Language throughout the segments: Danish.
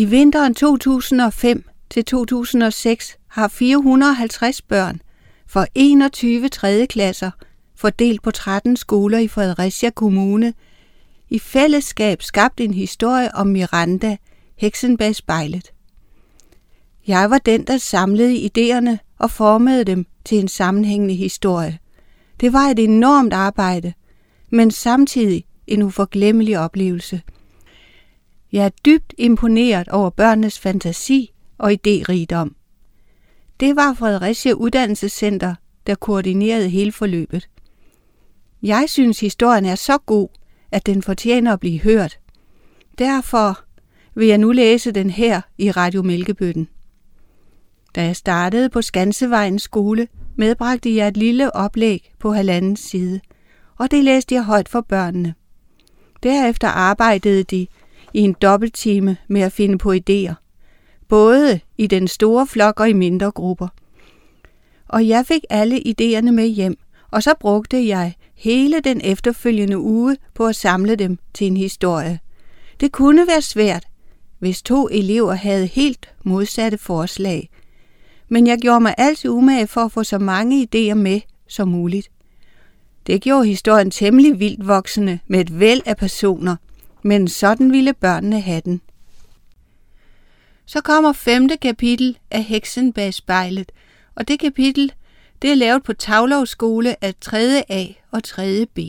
I vinteren 2005 til 2006 har 450 børn for 21 3. klasser, fordelt på 13 skoler i Fredericia Kommune, i fællesskab skabt en historie om Miranda, heksen bag spejlet. Jeg var den, der samlede idéerne og formede dem til en sammenhængende historie. Det var et enormt arbejde, men samtidig en uforglemmelig oplevelse. Jeg er dybt imponeret over børnenes fantasi og idérigdom. Det var Fredericia Uddannelsescenter, der koordinerede hele forløbet. Jeg synes, historien er så god, at den fortjener at blive hørt. Derfor vil jeg nu læse den her i Radio Mælkebøtten. Da jeg startede på Skansevejens skole, medbragte jeg et lille oplæg på 1,5 side, og det læste jeg højt for børnene. Derefter arbejdede de i en dobbelttime med at finde på idéer, både i den store flok og i mindre grupper. Og jeg fik alle idéerne med hjem, og så brugte jeg hele den efterfølgende uge på at samle dem til en historie. Det kunne være svært, hvis 2 elever havde helt modsatte forslag, men jeg gjorde mig altid umage for at få så mange idéer med som muligt. Det gjorde historien temmelig vildt voksende med et væld af personer, men sådan ville børnene have den. Så kommer 5. kapitel af Heksen bag spejlet, og det kapitel, det er lavet på Tavlov Skole af 3. A og 3. B.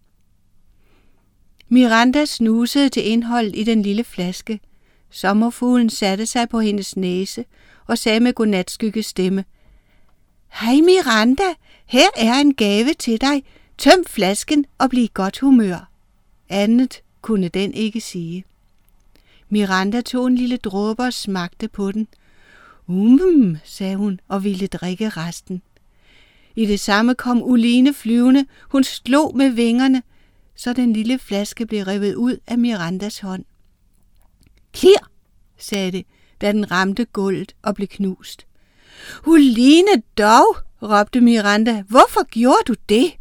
Miranda snusede til indholdet i den lille flaske. Sommerfuglen satte sig på hendes næse og sagde med godnatskygge stemme: Hej Miranda, her er en gave til dig. Tøm flasken og bliv i godt humør. Andet kunne den ikke sige. Miranda tog en lille dråbe og smagte på den. Sagde hun og ville drikke resten. I det samme kom Uline flyvende. Hun slog med vingerne, så den lille flaske blev revet ud af Mirandas hånd. Klirr, sagde det, da den ramte gulvet og blev knust. Uline dog, råbte Miranda. Hvorfor gjorde du det?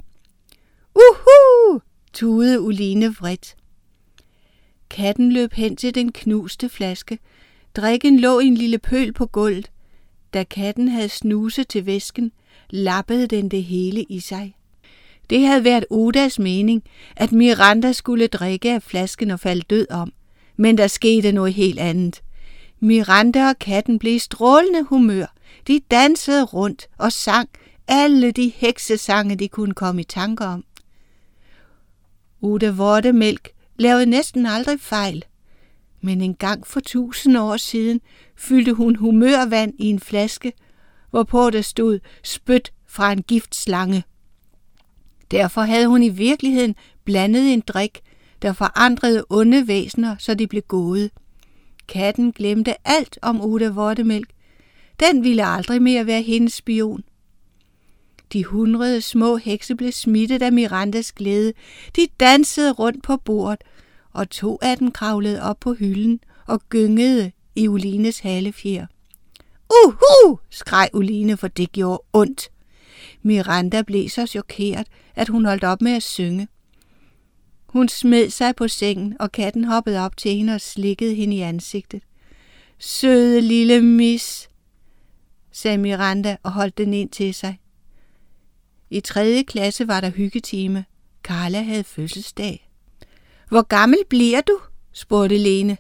Tudede Uline vredt. Katten løb hen til den knuste flaske. Drikken lå i en lille pøl på gulvet. Da katten havde snuset til væsken, lappede den det hele i sig. Det havde været Odas mening, at Miranda skulle drikke af flasken og falde død om. Men der skete noget helt andet. Miranda og katten blev i strålende humør. De dansede rundt og sang alle de heksesange, de kunne komme i tanker om. Oda Vortemælk lavede næsten aldrig fejl, men en gang for 1000 år siden fyldte hun humørvand i en flaske, hvorpå der stod spyt fra en giftslange. Derfor havde hun i virkeligheden blandet en drik, der forandrede onde væsener, så de blev gode. Katten glemte alt om Oda Vortemælk. Den ville aldrig mere være hendes spion. De 100 små hekse blev smittet af Mirandas glæde. De dansede rundt på bordet, og 2 af dem kravlede op på hylden og gyngede i Ulines halefjer. Skreg Uline, for det gjorde ondt. Miranda blev så chokeret, at hun holdt op med at synge. Hun smed sig på sengen, og katten hoppede op til hende og slikkede hende i ansigtet. Søde lille mis, sagde Miranda og holdt den ind til sig. I 3. klasse var der hyggetime. Carla havde fødselsdag. Hvor gammel bliver du? spurgte Lene.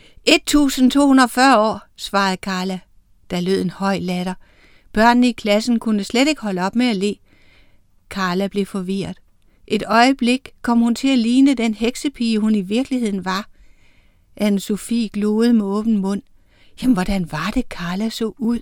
1240 år, svarede Carla. Der lød en høj latter. Børnene i klassen kunne slet ikke holde op med at le. Carla blev forvirret. Et øjeblik kom hun til at ligne den heksepige, hun i virkeligheden var. Anne-Sophie gloede med åben mund. Jamen, hvordan var det, Carla så ud?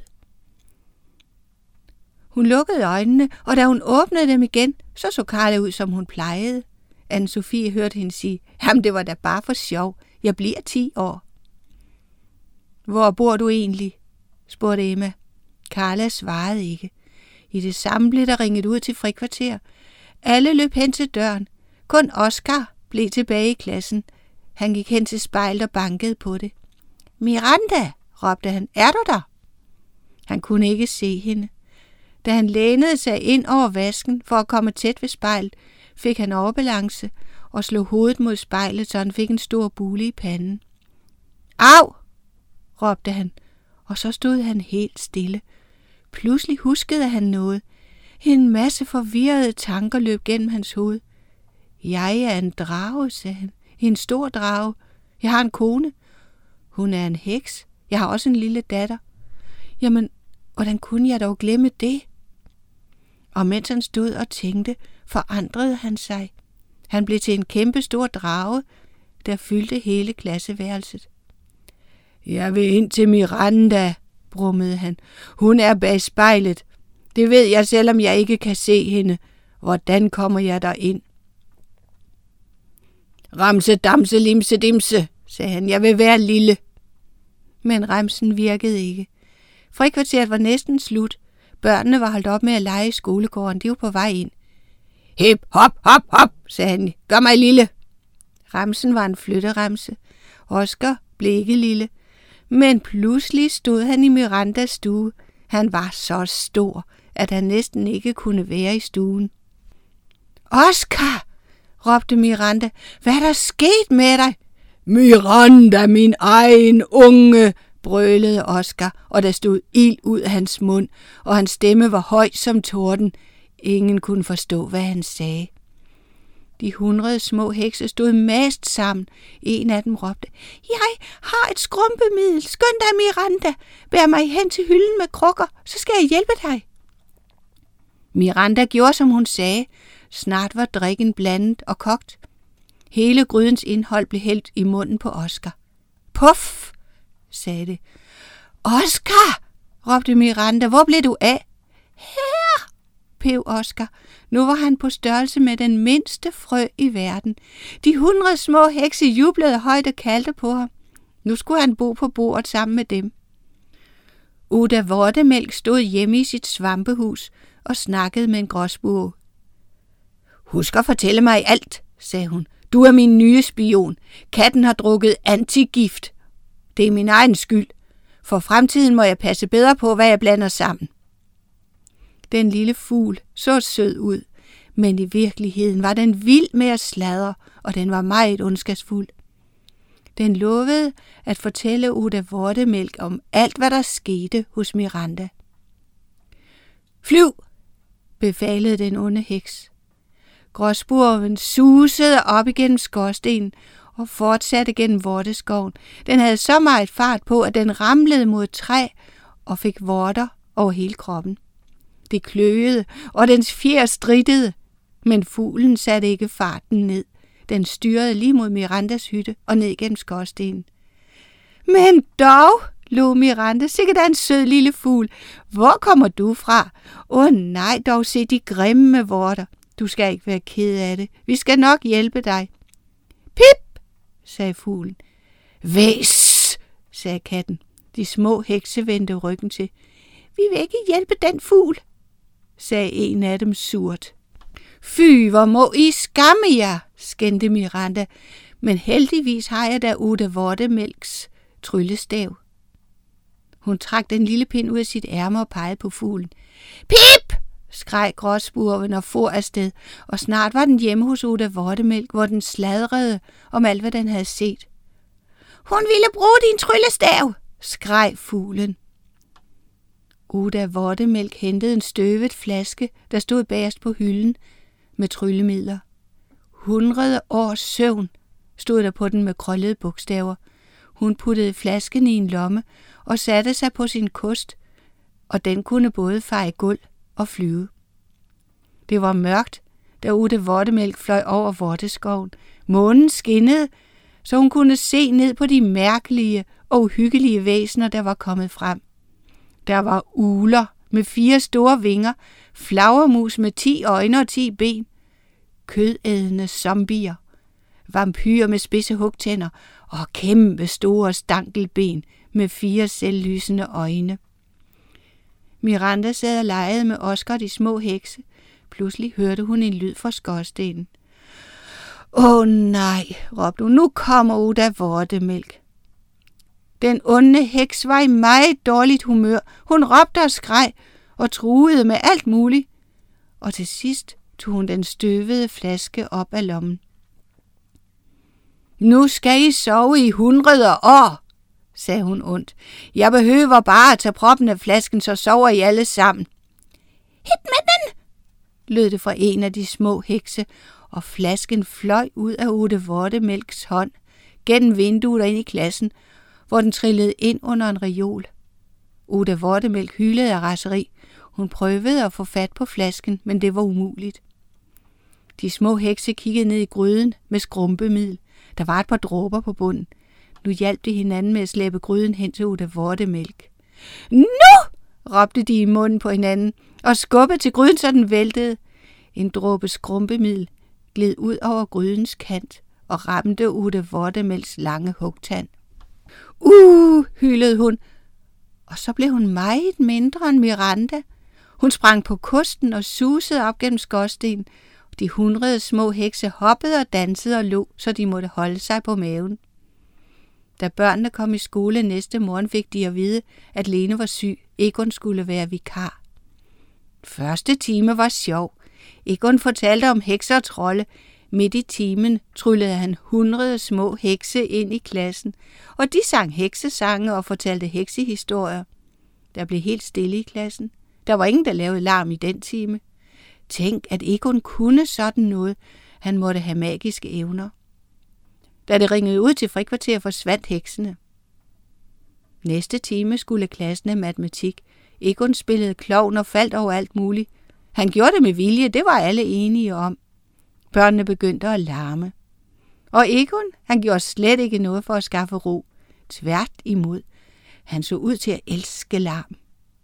Hun lukkede øjnene, og da hun åbnede dem igen, så Carla ud, som hun plejede. Anne-Sophie hørte hende sige, jamen det var da bare for sjov. Jeg bliver 10 år. Hvor bor du egentlig? spurgte Emma. Carla svarede ikke. I det samme blev der ringet ud til frikvarter. Alle løb hen til døren. Kun Oscar blev tilbage i klassen. Han gik hen til spejlet og bankede på det. Miranda, råbte han, er du der? Han kunne ikke se hende. Da han lænede sig ind over vasken for at komme tæt ved spejlet, fik han overbalance og slog hovedet mod spejlet, så han fik en stor bule i panden. Au, råbte han, og så stod han helt stille. Pludselig huskede han noget. En masse forvirrede tanker løb gennem hans hoved. Jeg er en drage, sagde han. En stor drage. Jeg har en kone. Hun er en heks. Jeg har også en lille datter. Jamen, hvordan kunne jeg dog glemme det? Og mens han stod og tænkte, forandrede han sig. Han blev til en kæmpe stor drage, der fyldte hele klasseværelset. Jeg vil ind til Miranda, brummede han. Hun er bag spejlet. Det ved jeg, selvom jeg ikke kan se hende. Hvordan kommer jeg derind? Ramse, damse, limse, dimse, sagde han. Jeg vil være lille. Men remsen virkede ikke. Frikvarteret var næsten slut. Børnene var holdt op med at lege i skolegården. De var på vej ind. Hip, hop, hop, hop, sagde han. Gør mig lille. Remsen var en flytteremse. Oscar blev ikke lille. Men pludselig stod han i Mirandas stue. Han var så stor, at han næsten ikke kunne være i stuen. Oscar, råbte Miranda. Hvad er der sket med dig? Miranda, min egen unge, brølede Oscar, og der stod ild ud af hans mund, og hans stemme var høj som torden. Ingen kunne forstå, hvad han sagde. De 100 små hekse stod mast sammen. En af dem råbte, jeg har et skrumpemiddel. Skynd dig, Miranda. Bær mig hen til hylden med krukker, så skal jeg hjælpe dig. Miranda gjorde, som hun sagde. Snart var drikken blandet og kogt. Hele grydens indhold blev hældt i munden på Oscar. Puff, sagde det. Oscar, råbte Miranda, hvor blev du af? Her, pev Oscar. Nu var han på størrelse med den mindste frø i verden. De 100 små hekse jublede højt og kaldte på ham. Nu skulle han bo på bordet sammen med dem. Uda Vortemælk stod hjemme i sit svampehus og snakkede med en gråspurv. Husk at fortælle mig alt, sagde hun. Du er min nye spion. Katten har drukket antigift. Det er min egen skyld. For fremtiden må jeg passe bedre på, hvad jeg blander sammen. Den lille fugl så sød ud, men i virkeligheden var den vild med at sladre, og den var meget ondskabsfuld. Den lovede at fortælle Uda Vortemælk om alt, hvad der skete hos Miranda. Flyv, befalede den onde heks. Gråspurven susede op igennem skorstenen og fortsatte gennem vorteskoven. Den havde så meget fart på, at den ramlede mod træ og fik vorter over hele kroppen. Det kløede, og dens fjer strittede, men fuglen satte ikke farten ned. Den styrede lige mod Mirandas hytte og ned gennem skorstenen. Men dog, lå Miranda, sikkert er en sød lille fugl. Hvor kommer du fra? Nej, dog se de grimme vorter. Du skal ikke være ked af det. Vi skal nok hjælpe dig. Pip, sagde fuglen. Væs, sagde katten. De små hekse vendte ryggen til. Vi vil ikke hjælpe den fugl, sagde en af dem surt. Fy, hvor må I skamme jer, skændte Miranda, men heldigvis har jeg da Uda Vortemælks tryllestav. Hun trak den lille pind ud af sit ærme og pegede på fuglen. Pip, skreg gråspurven og for afsted, og snart var den hjemme hos Uda Vortemælk, hvor den sladrede om alt, hvad den havde set. Hun ville bruge din tryllestav, skreg fuglen. Uda Vortemælk hentede en støvet flaske, der stod bagerst på hylden med tryllemidler. 100 års søvn stod der på den med krøllede bogstaver. Hun puttede flasken i en lomme og satte sig på sin kost, og den kunne både feje gulv og flyve. Det var mørkt, da Uda Vortemælk fløj over vorteskoven. Månen skinnede, så hun kunne se ned på de mærkelige og uhyggelige væsener, der var kommet frem. Der var ugler med 4 store vinger, flagermus med 10 øjne og 10 ben, kødædende zombier, vampyrer med spidse hugtænder og kæmpe store stankelben med 4 selvlysende øjne. Miranda sad og legede med Oscar og de små hekse. Pludselig hørte hun en lyd fra skorstenen. Nej, råbte hun, nu kommer Uda Vortemælk. Den onde heks var i meget dårligt humør. Hun råbte og skreg og truede med alt muligt. Og til sidst tog hun den støvede flaske op af lommen. Nu skal I sove i 100 år, sagde hun ondt. Jeg behøver bare at tage proppen af flasken, så sover I alle sammen. Hit med den, lød det fra en af de små hekse, og flasken fløj ud af Ute Vortemælks hånd, gennem vinduet og ind i klassen, hvor den trillede ind under en reol. Ute Vortemælk hylede af raseri. Hun prøvede at få fat på flasken, men det var umuligt. De små hekse kiggede ned i gryden med skrumpemiddel. Der var et par dråber på bunden. Nu hjalp de hinanden med at slæbe gryden hen til Ute Vortemælk. Nu! råbte de i munden på hinanden og skubbede til gryden, så den væltede. En dråbe skrumpemiddel gled ud over grydens kant og ramte Ute Vortemælks lange hugtand. Hylede hun, og så blev hun meget mindre end Miranda. Hun sprang på kosten og susede op gennem skorstenen. De 100 små hekse hoppede og dansede og lå, så de måtte holde sig på maven. Da børnene kom i skole næste morgen, fik de at vide, at Lene var syg. Egon skulle være vikar. Første time var sjov. Egon fortalte om hekser og trolde. Midt i timen tryllede han 100 små hekse ind i klassen, og de sang heksesange og fortalte heksehistorier. Der blev helt stille i klassen. Der var ingen, der lavede larm i den time. Tænk, at Egon kunne sådan noget. Han måtte have magiske evner. Da det ringede ud til frikvarter, forsvandt heksene. Næste time skulle klassen have matematik. Egon spillede klovn og faldt over alt muligt. Han gjorde det med vilje, det var alle enige om. Børnene begyndte at larme. Og Egon, han gjorde slet ikke noget for at skaffe ro. Tvært imod. Han så ud til at elske larm.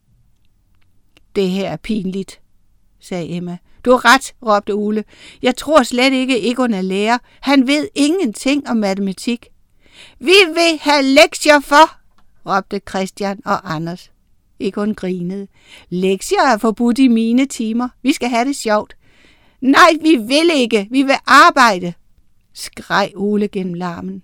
Det her er pinligt, sagde Emma. Du har ret, råbte Ole. Jeg tror slet ikke, Egon er lærer. Han ved ingenting om matematik. Vi vil have lektier for, råbte Christian og Anders. Egon grinede. Lektier er forbudt i mine timer. Vi skal have det sjovt. Nej, vi vil ikke. Vi vil arbejde, skreg Ole gennem larmen.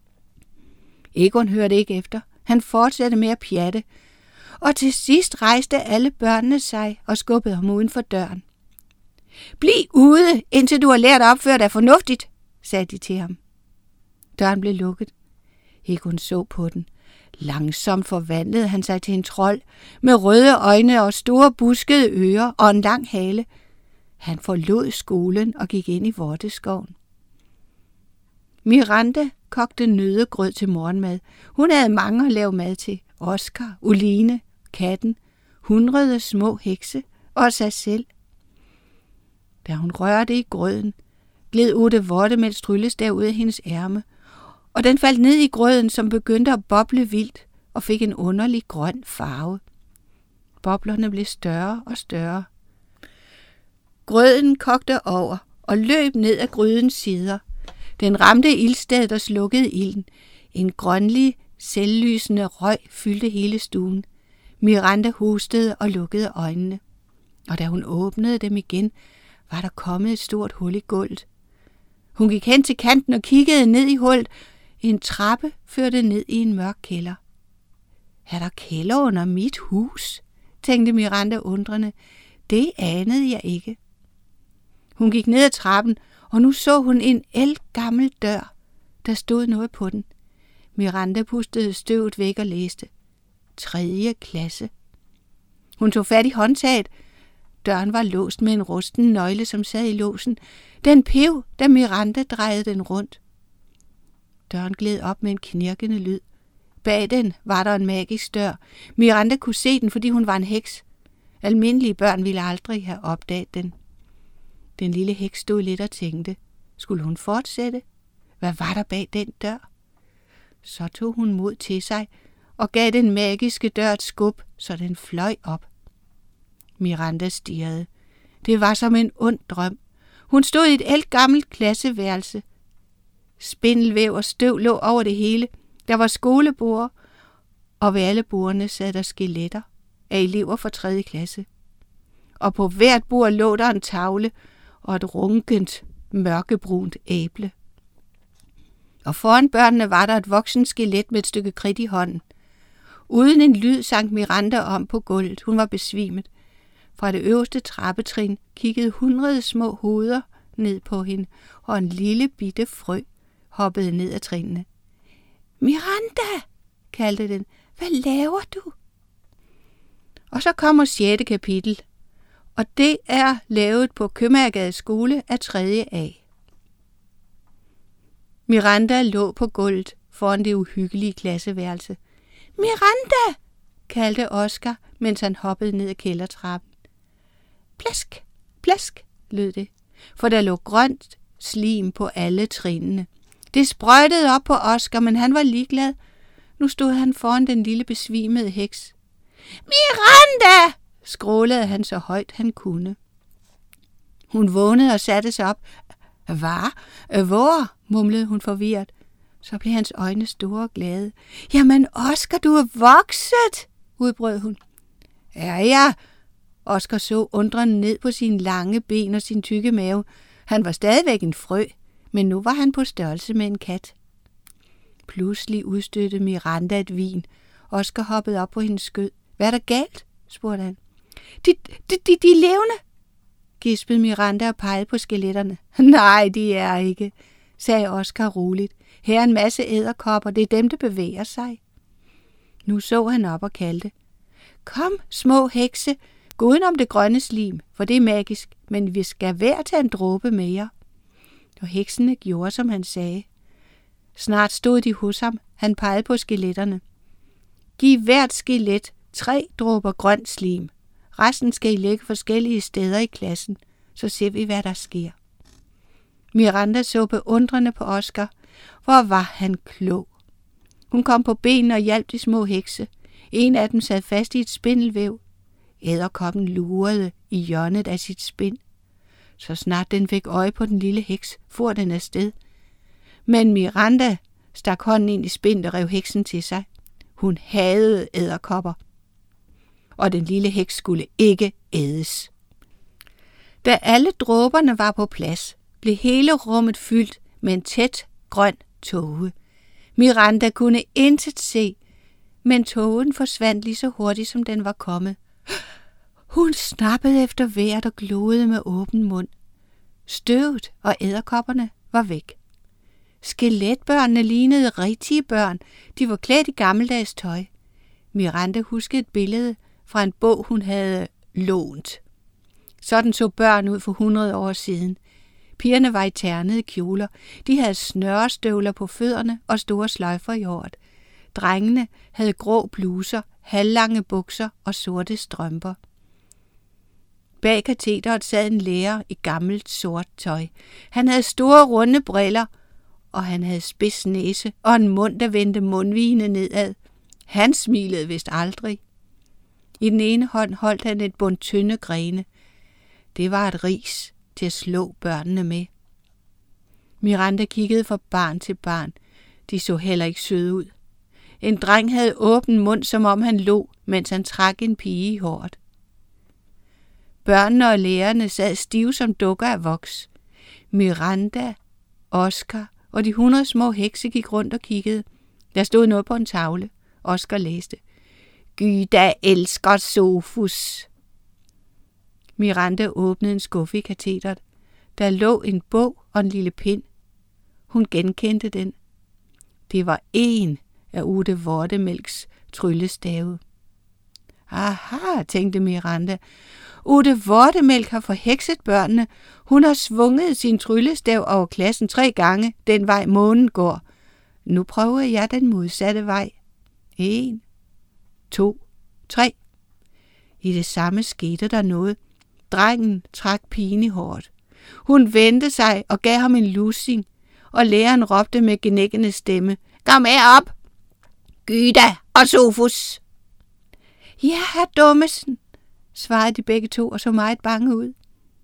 Egon hørte ikke efter. Han fortsatte med at pjatte. Og til sidst rejste alle børnene sig og skubbede ham uden for døren. Bliv ude, indtil du har lært at opføre dig fornuftigt, sagde de til ham. Døren blev lukket. Egon så på den. Langsomt forvandlede han sig til en trold med røde øjne og store buskede ører og en lang hale. Han forlod skolen og gik ind i vorteskoven. Miranda kogte nøddegrød til morgenmad. Hun havde mange at lave mad til. Oscar, Oline, katten, 100 små hekse og sig selv. Da hun rørte i grøden, gled Ute Vortemælks tryllestav ud af hendes ærme, og den faldt ned i grøden, som begyndte at boble vildt og fik en underlig grøn farve. Boblerne blev større og større. Grøden kogte over og løb ned ad grydens sider. Den ramte ildstedet og slukkede ilden. En grønlig, selvlysende røg fyldte hele stuen. Miranda hostede og lukkede øjnene. Og da hun åbnede dem igen, var der kommet et stort hul i gulvet. Hun gik hen til kanten og kiggede ned i hullet. En trappe førte ned i en mørk kælder. Er der kælder under mit hus? Tænkte Miranda undrende. Det anede jeg ikke. Hun gik ned ad trappen, og nu så hun en ældgammel dør. Der stod noget på den. Miranda pustede støvet væk og læste. 3. klasse. Hun tog fat i håndtaget. Døren var låst med en rusten nøgle, som sad i låsen. Den pev, da Miranda drejede den rundt. Døren gled op med en knirkende lyd. Bag den var der en magisk dør. Miranda kunne se den, fordi hun var en heks. Almindelige børn ville aldrig have opdaget den. Den lille heks stod lidt og tænkte. Skulle hun fortsætte? Hvad var der bag den dør? Så tog hun mod til sig og gav den magiske dør et skub, så den fløj op. Miranda stirrede. Det var som en ond drøm. Hun stod i et ældgammelt klasseværelse. Spindelvæv og støv lå over det hele. Der var skoleborde, og ved alle bordene sad der skeletter af elever fra 3. klasse. Og på hvert bord lå der en tavle og et runkent, mørkebrunt æble. Og foran børnene var der et voksent skelet med et stykke kridt i hånden. Uden en lyd sank Miranda om på gulvet. Hun var besvimet. Fra det øverste trappetrin kiggede 100 små hoveder ned på hende, og en lille bitte frø hoppede ned ad trinene. Miranda, kaldte den. Hvad laver du? Og så kommer 6. kapitel, og det er lavet på Købmagergade skole af 3. A. Miranda lå på gulvet foran det uhyggelige klasseværelse. Miranda, kaldte Oscar, mens han hoppede ned ad kældertrappen. Plask, plask, lød det, for der lå grønt slim på alle trinene. Det sprøjtede op på Oscar, men han var ligeglad. Nu stod han foran den lille besvimede heks. Miranda! skrålede han så højt han kunne. Hun vågnede og satte sig op. Hvad? Hvor? mumlede hun forvirret. Så blev hans øjne store og glade. Jamen, Oscar, du er vokset, udbrød hun. Ja. Oscar så undrende ned på sine lange ben og sin tykke mave. Han var stadigvæk en frø, men nu var han på størrelse med en kat. Pludselig udstødte Miranda et vin. Oscar hoppede op på hendes skød. Hvad er der galt? spurgte han. De er levende, gispede Miranda og pegede på skeletterne. Nej, de er ikke, sagde Oscar roligt. Her er en masse edderkopper, det er dem, der bevæger sig. Nu så han op og kaldte. Kom, små hekse, gå udenom det grønne slim, for det er magisk, men vi skal hver tage en dråbe mere. Og heksene gjorde, som han sagde. Snart stod de hos ham. Han pegede på skeletterne. Giv hvert skelet 3 dråber grønt slim. Resten skal I lægge forskellige steder i klassen, så ser vi, hvad der sker. Miranda så beundrende på Oscar. Hvor var han klog. Hun kom på benene og hjalp de små hekse. En af dem sad fast i et spindelvæv. Edderkoppen lurede i hjørnet af sit spind. Så snart den fik øje på den lille heks, for den afsted. Men Miranda stak hånden ind i spindet og rev heksen til sig. Hun hadede edderkopper. Og den lille heks skulle ikke ædes. Da alle dråberne var på plads, blev hele rummet fyldt med en tæt grøn tåge. Miranda kunne intet se, men tågen forsvandt lige så hurtigt, som den var kommet. Hun snappede efter vejret og gloede med åben mund. Støvet og edderkopperne var væk. Skeletbørnene lignede rigtige børn. De var klædt i gammeldags tøj. Miranda huskede et billede fra en bog, hun havde lånt. Sådan så børn ud for 100 år siden. Pigerne var i ternede kjoler. De havde snørestøvler på fødderne og store sløjfer i håret. Drengene havde grå bluser, halvlange bukser og sorte strømper. Bag katedret sad en lærer i gammelt sort tøj. Han havde store runde briller, og han havde spids næse og en mund, der vendte mundvigene nedad. Han smilede vist aldrig. I den ene hånd holdt han et bundt tynde grene. Det var et ris til at slå børnene med. Miranda kiggede fra barn til barn. De så heller ikke søde ud. En dreng havde åben mund, som om han lå, mens han trak en pige i håret. Børnene og lærerne sad stive som dukker af voks. Miranda, Oscar og de 100 små hekse gik rundt og kiggede. Der stod noget på en tavle. Oscar læste. Gyda elsker Sofus. Miranda åbnede en skuffe i katedret. Der lå en bog og en lille pind. Hun genkendte den. Det var en af Ute Vortemælks tryllestave. Aha, tænkte Miranda. Ute Vortemælk har forhekset børnene. Hun har svunget sin tryllestav over klassen 3 gange, den vej månen går. Nu prøver jeg den modsatte vej. 1, 2, 3. I det samme skete der noget. Drengen trak pigen i håret. Hun vendte sig og gav ham en lussing, og læreren råbte med gnækkende stemme. Kom med op! Gyda og Sofus! Ja, herr Dummesen, svarede de begge to og så meget bange ud.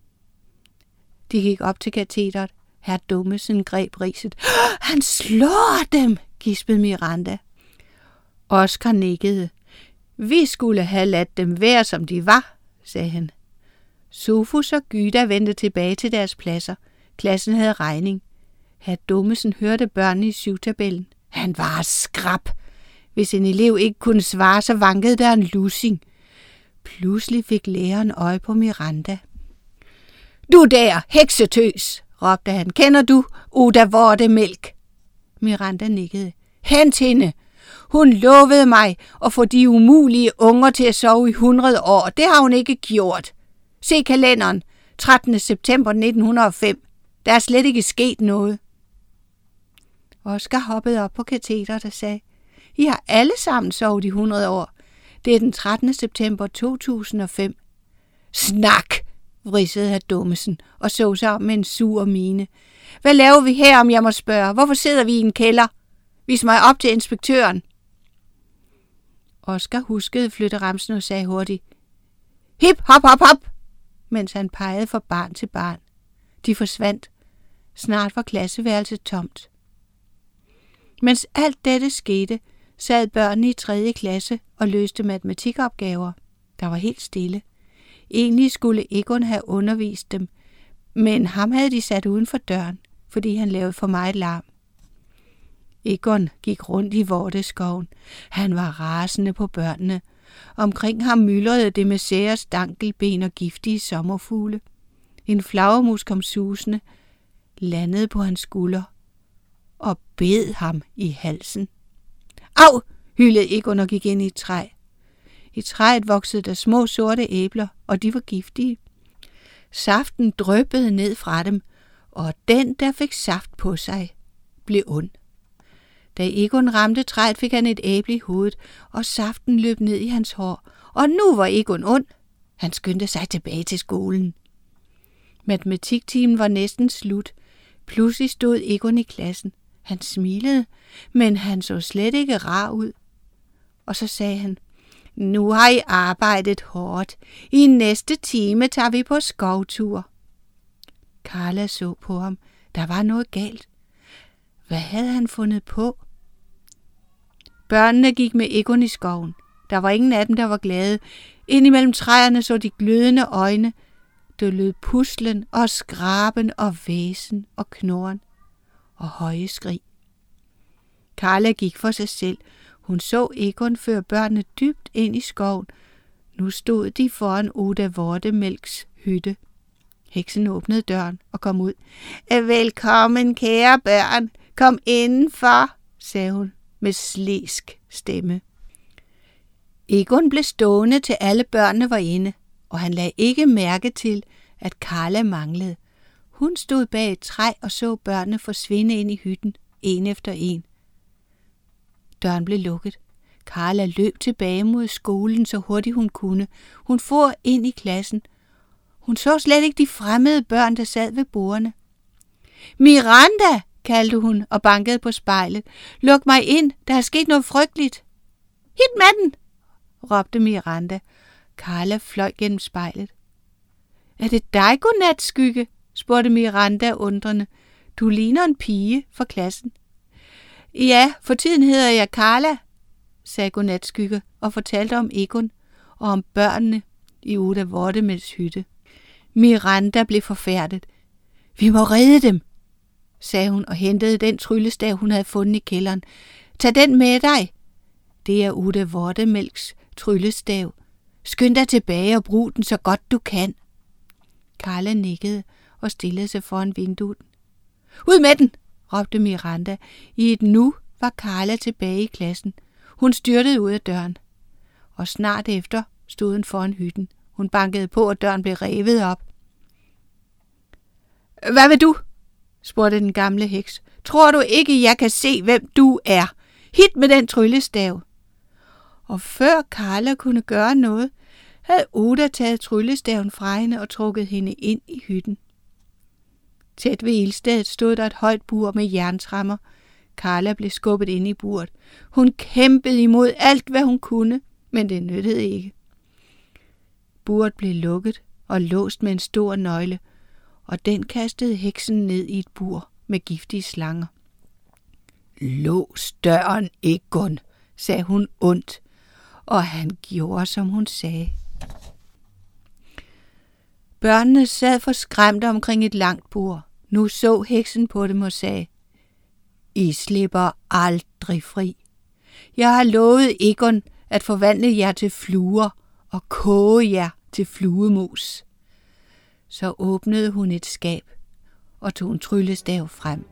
De gik op til katedret. Herr Dummesen greb riset. Han slår dem, gispede Miranda. Oscar nikkede. Vi skulle have ladt dem være, som de var, sagde han. Sofus og Gyda vendte tilbage til deres pladser. Klassen havde regning. Herr Dummesen hørte børnene i 7-tabellen. Han var skrap. Hvis en elev ikke kunne svare, så vankede der en lussing. Pludselig fik læreren øje på Miranda. Du der, heksetøs, råbte han. Kender du Ute Vortemælk? Miranda nikkede. Hent hende. Hun lovede mig at få de umulige unger til at sove i 100 år. Det har hun ikke gjort. Se kalenderen. 13. september 1905. Der er slet ikke sket noget. Oscar hoppede op på katedret og sagde, I har alle sammen sovet i 100 år. Det er den 13. september 2005. Snak, vridsede hr. Dummesen og så sig om med en sur mine. Hvad laver vi her, om jeg må spørge? Hvorfor sidder vi i en kælder? Vis mig op til inspektøren. Oscar huskede flytteramsen og sagde hurtigt, hip, hop, hop, hop, mens han pegede fra barn til barn. De forsvandt. Snart var klasseværelset tomt. Mens alt dette skete, sad børnene i 3. klasse og løste matematikopgaver. Der var helt stille. Egentlig skulle Egon have undervist dem, men ham havde de sat uden for døren, fordi han lavede for meget larm. Egon gik rundt i vorteskoven. Han var rasende på børnene. Omkring ham myldrede det med sære stankelben og giftige sommerfugle. En flagermus kom susende, landede på hans skulder og bed ham i halsen. Au! Hylede Egon og gik ind i et træ. I træet voksede der små sorte æbler, og de var giftige. Saften dryppede ned fra dem, og den, der fik saft på sig, blev ond. Da Egon ramte træet, fik han et æble i hovedet, og saften løb ned i hans hår, og nu var Egon ond. Han skyndte sig tilbage til skolen. Matematiktimen var næsten slut. Pludselig stod Egon i klassen. Han smilede, men han så slet ikke rar ud. Og så sagde han, nu har I arbejdet hårdt. I næste time tager vi på skovtur. Carla så på ham. Der var noget galt. Hvad havde han fundet på? Børnene gik med Egon i skoven. Der var ingen af dem, der var glade. Indimellem træerne så de glødende øjne. Det lød puslen og skraben og væsen og knoren og høje skrig. Carla gik for sig selv. Hun så Egon føre børnene dybt ind i skoven. Nu stod de foran Oda Vortemælks hytte. Heksen åbnede døren og kom ud. Velkommen, kære børn. Kom indenfor, sagde hun med slesk stemme. Egon blev stående, til alle børnene var inde, og han lagde ikke mærke til, at Carla manglede. Hun stod bag et træ og så børnene forsvinde ind i hytten, en efter en. Døren blev lukket. Carla løb tilbage mod skolen, så hurtigt hun kunne. Hun for ind i klassen. Hun så slet ikke de fremmede børn, der sad ved bordene. Miranda, kaldte hun og bankede på spejlet. Luk mig ind, der er sket noget frygteligt. Hit med den, råbte Miranda. Carla fløj gennem spejlet. Er det dig, godnatskygge? Spurgte Miranda undrende. Du ligner en pige fra klassen. Ja, for tiden hedder jeg Carla, sagde godnatskygge og fortalte om Egon og om børnene i Oda Vortemælks hytte. Miranda blev forfærdet. Vi må redde dem, sagde hun og hentede den tryllestav, hun havde fundet i kælderen. Tag den med dig. Det er Oda Vortemælks tryllestav. Skynd dig tilbage og brug den så godt du kan. Carla nikkede og stillede sig foran vinduet. Ud med den, råbte Miranda. I et nu var Carla tilbage i klassen. Hun styrtede ud af døren. Og snart efter stod hun foran hytten. Hun bankede på, og døren blev revet op. Hvad vil du? Spurgte den gamle heks. Tror du ikke, jeg kan se, hvem du er? Hit med den tryllestav. Og før Carla kunne gøre noget, havde Oda taget tryllestaven fra hende og trukket hende ind i hytten. Tæt ved ildstedet stod der et højt bur med jerntræmmer. Carla blev skubbet ind i buret. Hun kæmpede imod alt, hvad hun kunne, men det nyttede ikke. Buret blev lukket og låst med en stor nøgle, og den kastede heksen ned i et bur med giftige slanger. Lås døren, Egon, sagde hun ondt, og han gjorde, som hun sagde. Børnene sad forskræmte omkring et langt bord. Nu så heksen på dem og sagde, I slipper aldrig fri. Jeg har lovet Egon at forvandle jer til fluer og koge jer til fluemus. Så åbnede hun et skab og tog en tryllestav frem.